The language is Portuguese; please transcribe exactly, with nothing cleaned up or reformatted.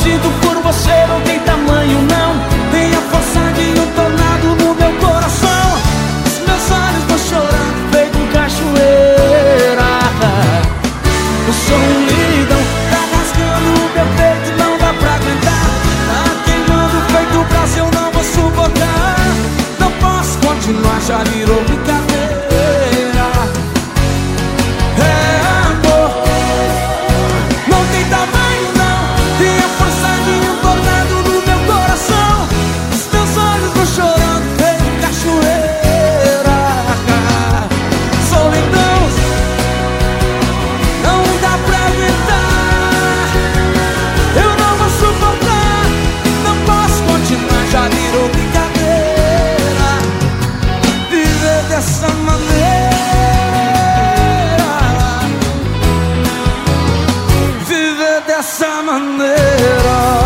sinto por você não tem tamanho não. Tem a força de um tornado no meu coração. Os meus olhos vão chorando feito cachoeira. Eu sou um lidão, tá rasgando o meu peito, não dá pra aguentar. Tá queimando feito braço, eu não vou suportar. Não posso continuar, já virou brincadeira. É amor, não tem tamanho não. Tem a força de um tornado no meu coração. Os meus olhos vão chorando feito cachoeira. Solidão, não dá pra aguentar. Eu não vou suportar. Não posso continuar, já virou brincadeira. Viver dessa maneira, viver dessa maneira.